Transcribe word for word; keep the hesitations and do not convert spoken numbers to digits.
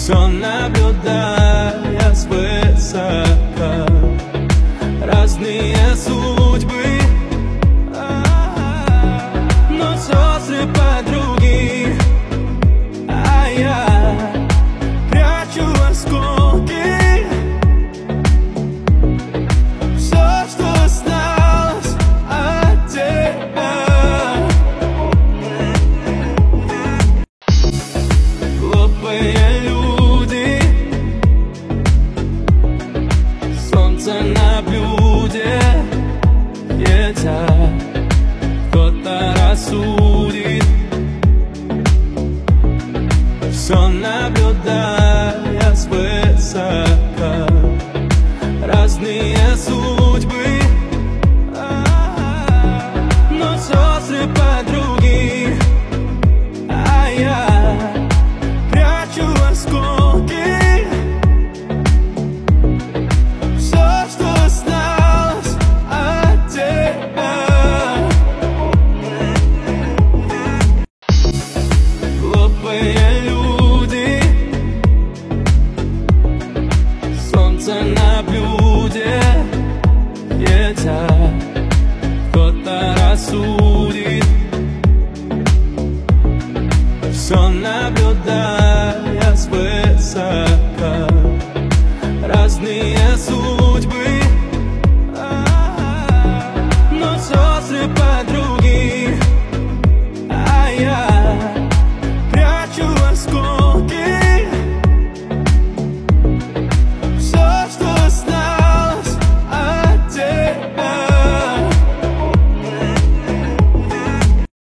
Все наблюдая свысока разные судьбы, но сестры подруги, а я прячу осколки. Все, что осталось от тебя. Глупые люди, солнце на блюде едят, кто-то рассудит. Все наблюдая свысока